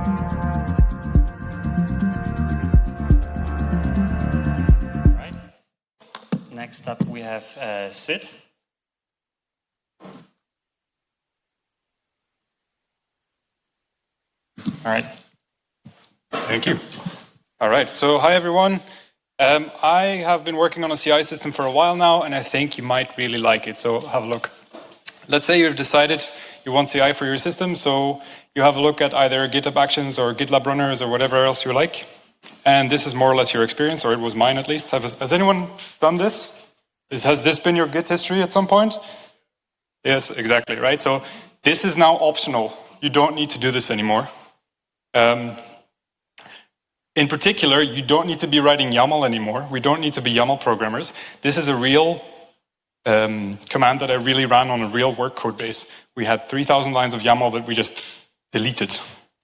All right. Next up, we have Sid. All right. Thank you. All right, so hi everyone. I have been working on a CI system for a while now, and I think you might really like it, so have a look. Let's say you've decided you want CI for your system, so you have a look at either GitHub Actions or GitLab Runners or whatever else you like, and this is more or less your experience, or it was mine at least. Has anyone done this? Has this been your Git history at some point? Yes, exactly, right? So this is now optional. You don't need to do this anymore. In particular, you don't need to be writing YAML anymore. We don't need to be YAML programmers. This is a real command that I really ran on a real work code base. We had 3,000 lines of YAML that we just deleted.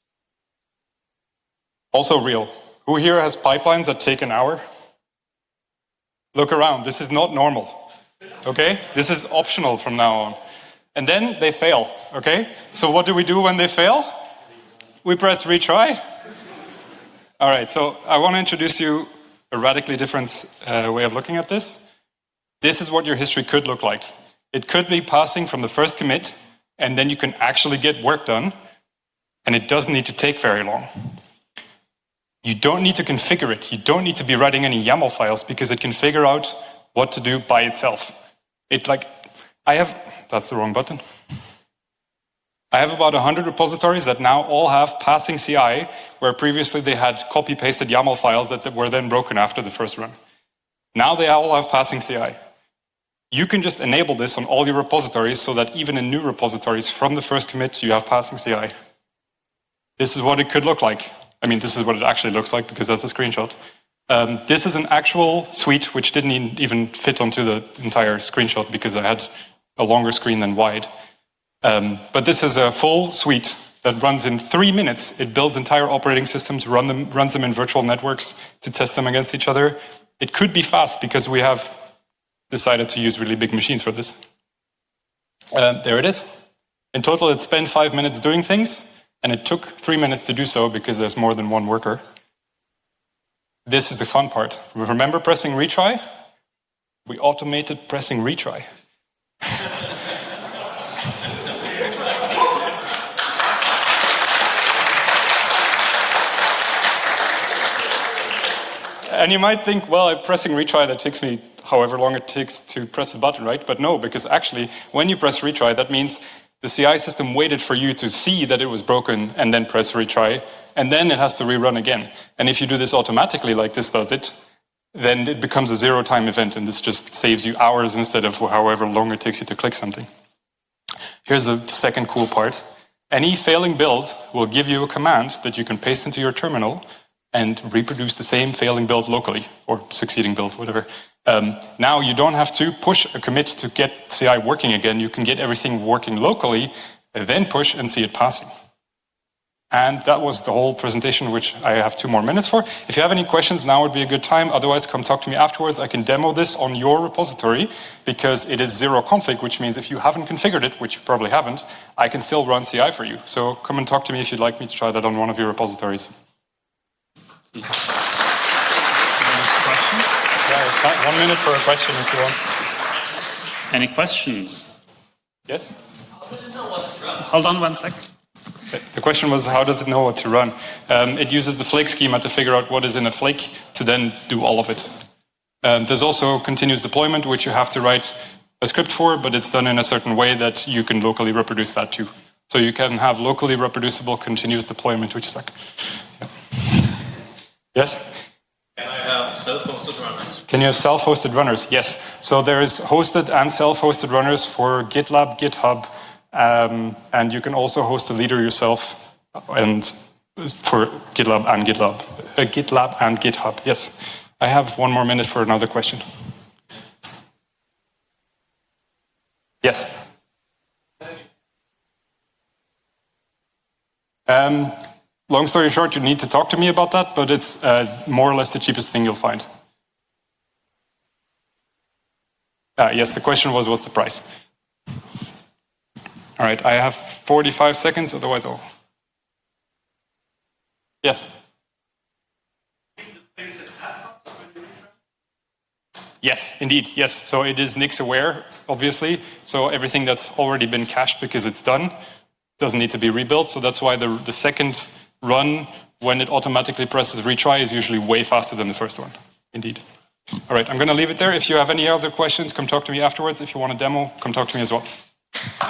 Also real. Who here has pipelines that take an hour? Look around. This is not normal. Okay? This is optional from now on. And then they fail. Okay? So what do we do when they fail? We press retry. All right, so I want to introduce you a radically different way of looking at this. This is what your history could look like. It could be passing from the first commit, and then you can actually get work done, and it doesn't need to take very long. You don't need to configure it. You don't need to be writing any YAML files because it can figure out what to do by itself. That's the wrong button. I have about 100 repositories that now all have passing CI, where previously they had copy-pasted YAML files that were then broken after the first run. Now they all have passing CI. You can just enable this on all your repositories so that even in new repositories from the first commit, you have passing CI. This is what it could look like. I mean, this is what it actually looks like because that's a screenshot. This is an actual suite which didn't even fit onto the entire screenshot because I had a longer screen than wide. But this is a full suite that runs in 3 minutes. It builds entire operating systems, runs them in virtual networks to test them against each other. It could be fast because we have decided to use really big machines for this. There it is. In total, it spent 5 minutes doing things, and it took 3 minutes to do so because there's more than one worker. This is the fun part. Remember pressing retry? We automated pressing retry. And you might think, well, pressing retry, that takes me however long it takes to press a button, right? But no, because actually, when you press retry, that means the CI system waited for you to see that it was broken and then press retry, and then it has to rerun again. And if you do this automatically, like this does it, then it becomes a zero-time event, and this just saves you hours instead of however long it takes you to click something. Here's the second cool part. Any failing build will give you a command that you can paste into your terminal and reproduce the same failing build locally, or succeeding build, whatever. Now you don't have to push a commit to get CI working again. You can get everything working locally, and then push and see it passing. And that was the whole presentation, which I have 2 more minutes for. If you have any questions, now would be a good time. Otherwise, come talk to me afterwards. I can demo this on your repository because it is zero config, which means if you haven't configured it, which you probably haven't, I can still run CI for you. So come and talk to me if you'd like me to try that on one of your repositories. Any questions? Yeah, 1 minute for a question if you want. Any questions? Yes? How does it know what to run? Hold on 1 sec. The question was, how does it know what to run? It uses the flake schema to figure out what is in a flake to then do all of it. There's also continuous deployment, which you have to write a script for, but it's done in a certain way that you can locally reproduce that too. So you can have locally reproducible continuous deployment, which is like... Yeah. Yes? Can I have self-hosted runners? Can you have self-hosted runners? Yes. So there is hosted and self-hosted runners for GitLab, GitHub, and you can also host a leader yourself and for GitLab and GitHub. Yes. I have 1 more minute for another question. Yes. Long story short, you need to talk to me about that, but it's more or less the cheapest thing you'll find. Yes, the question was, what's the price? All right, I have 45 seconds, otherwise I'll... Yes. Yes, indeed. Yes. So it is Nix aware, obviously. So everything that's already been cached because it's done doesn't need to be rebuilt. So that's why the second run, when it automatically presses retry, is usually way faster than the first one. Indeed. All right, I'm going to leave it there. If you have any other questions, come talk to me afterwards. If you want a demo, come talk to me as well.